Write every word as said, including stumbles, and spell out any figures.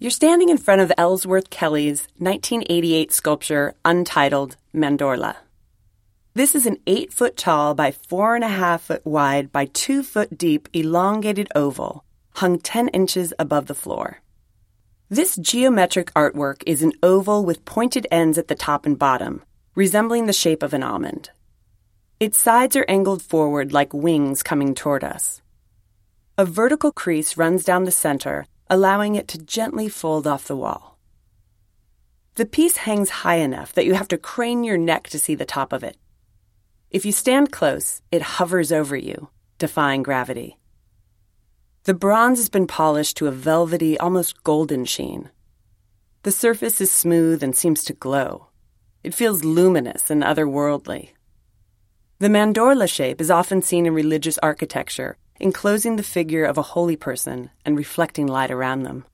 You're standing in front of Ellsworth Kelly's nineteen eighty-eight sculpture, Untitled Mandorla. This is an eight-foot-tall by four-and-a-half-foot wide by two-foot-deep elongated oval, hung ten inches above the floor. This geometric artwork is an oval with pointed ends at the top and bottom, resembling the shape of an almond. Its sides are angled forward like wings coming toward us. A vertical crease runs down the center, allowing it to gently fold off the wall. The piece hangs high enough that you have to crane your neck to see the top of it. If you stand close, it hovers over you, defying gravity. The bronze has been polished to a velvety, almost golden sheen. The surface is smooth and seems to glow. It feels luminous and otherworldly. The mandorla shape is often seen in religious architecture, enclosing the figure of a holy person and reflecting light around them.